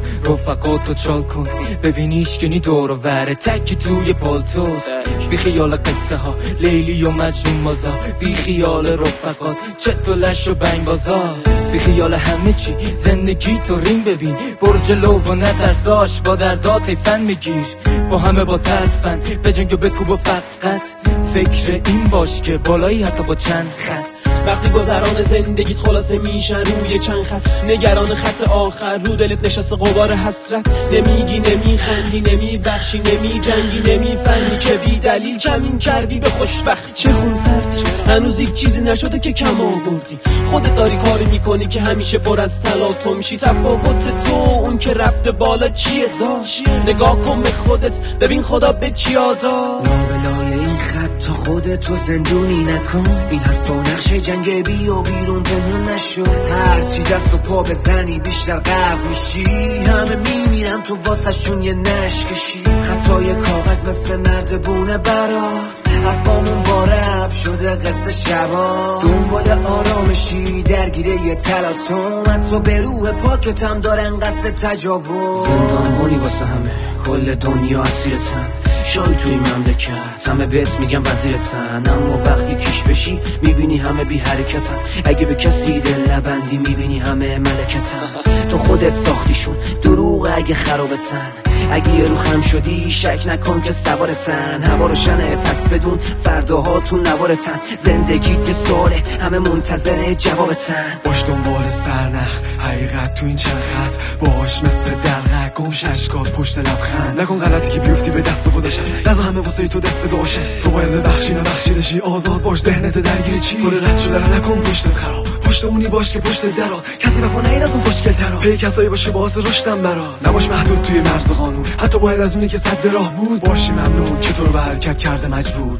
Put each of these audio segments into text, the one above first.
رفقاتو چال کن ببینیش کنی دور و وره تکی توی پالتوت. بی خیال قصه ها لیلی و مجنون بازا، بی خیال رفقات چت و لش و بنگ بازا، بی خیال همه چی زندگی تو ریم ببین، برو جلو و نترساش با دردات فن میگیر، با همه با ترفن بجنگ و بکوب و فقط فکر این باش که بالایی حتی با چند خط. وقتی گذران زندگیت خلاصه میشن روی چند خط، نگران خط آخر رو دلت نشسته غبار حسرت، نمیگی نمیخندی نمیبخشی نمیجنگی نمیفهمی که بی دلیل کمین کردی به خوشبختی. چه خونسردی هنوز یک چیزی نشده که کم آوردی، خودت داری کاری میکنی که همیشه پر از تلاطم میشی، تفاوت تو اون که رفته بالا چیه داشت؟ نگاه کن به خودت ببین خدا به چی داد. لابلای این خط تا خودتو زندونی نکن، این حرفا نقشه جنگ بیا بیرون پنهون نشو، هرچی دست و پا بزنی بیشتر غرق میشی، همه میمیرن تو واسه شون یه نشکشی، خطای کاغذ مثل نردبونه برات، حرفامون با رب شده قصه شبا، دنبال آرامشی درگیره یه تلاطم، حتی به روح پاکتم دارن قصد تجاوز، زندانبانی واسه همه کل دنیا اسیرتن، شای توی مملکت همه بهت میگن وزیرتن، اما وقتی کیش بشی میبینی همه بی حرکتن، اگه به کسی دل نبندی میبینی همه ملکتن، تو خودت ساختیشون دروغ اگه خرابتن، اگه یه رو خم شدی شک نکن که سوارتن، هوا روشنه پس بدون فرداها تو نوارتن، زندگیت ساله همه منتظر جوابتن، باش دنبال سرنخ حقیقت تو این چند خط، باش مثل دلغک گمش اشکات پشت لبخند، نکن غلطی که بیفتی به دست خودش، نذار همه واسه تو دست بدوشه، تو باید ببخشی نبخشیدشی، آزاد باش ذهنت درگیر چی پر رد شده رو نکن پشتت خراب، پشت اونی باش که پشت درا، کسی وفا نهید از اون خوشگل ترا، پی کسایی باشه باعث رشدم برات، نباش محدود توی مرز قانون، حتی باید از اونی که صد راه بود باشی ممنون که تو رو به حرکت کرده مجبور.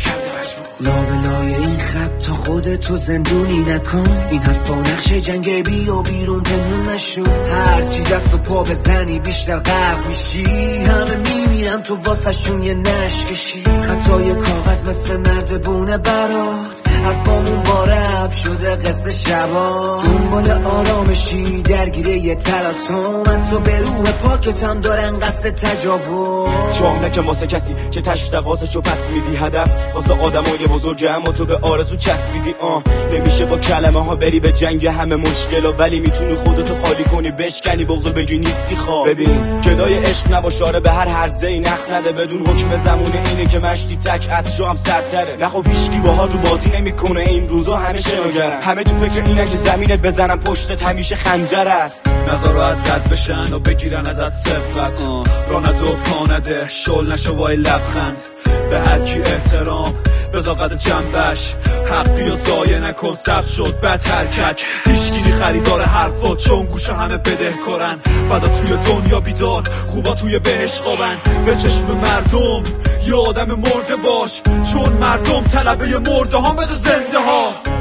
لابلای این خط تا خودتو زندونی نکن، این حرفا نقشه جنگ بیا بیرون پنهون نشو، هرچی دست و پا بزنی بیشتر غرق میشی، همه میمیرن تو واسه شون یه نشکشی، خطای کاغذ مثل نردبونه برات، حرفامون با رب شده قصه شبا، دنبال آرامشی درگیره یه تلاطم، حتی به روح پاکتم دارن قصد تجاوز، چاه نکن واسه کسی که تشتواسشو پس میدی، هدف واسه آدمای بزرگه اما تو به آرزو چسبیدی. نمیشه با کلمه ها بری به جنگ همه مشکل، ولی میتونی خودتو خالی کنی بشکنی بغضو بگی نیستی خواب. ببین گدای عشق نباشاره به هر هرزه ای نخ نده، بدون حکم زمونه اینه که مشتی تک از شو هم سرتره، نخو هیچکی باها رو بازی نمیکنه این روزا، همه شناگرن، همه تو فکر اینه که زمینت بزنن پشتت همیشه خنجر است، نظر راحت رد بشن و بگیرن ازت سبقت، رانت و پانده شل نشو وای لبخند، به هر کی احترام بذار قد جنبش، حقی و ضایع نکن ثبت شد بد حرکت، هیچکی خریدار حرفات چون گوشه همه بدهکارن، بعدا توی دنیا بیدار خوبا توی بهش خوابن، به چشم مردم یه آدم مرده باش، چون مردم طلبه مرده ها مثل زنده ها.